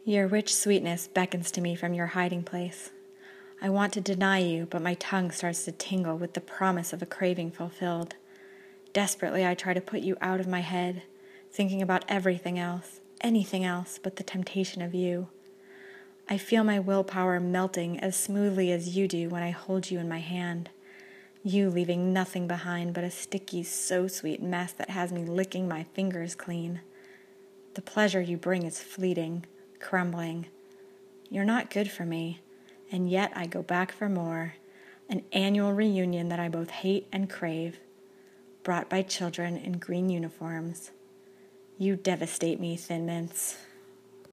Your rich sweetness beckons to me from your hiding place. I want to deny you, but my tongue starts to tingle with the promise of a craving fulfilled. Desperately, I try to put you out of my head, thinking about everything else, anything else but the temptation of you. I feel my willpower melting as smoothly as you do when I hold you in my hand, you leaving nothing behind but a sticky, so-sweet mess that has me licking my fingers clean. The pleasure you bring is fleeting, crumbling. You're not good for me, and yet I go back for more, an annual reunion that I both hate and crave, brought by children in green uniforms. You devastate me, Thin Mints.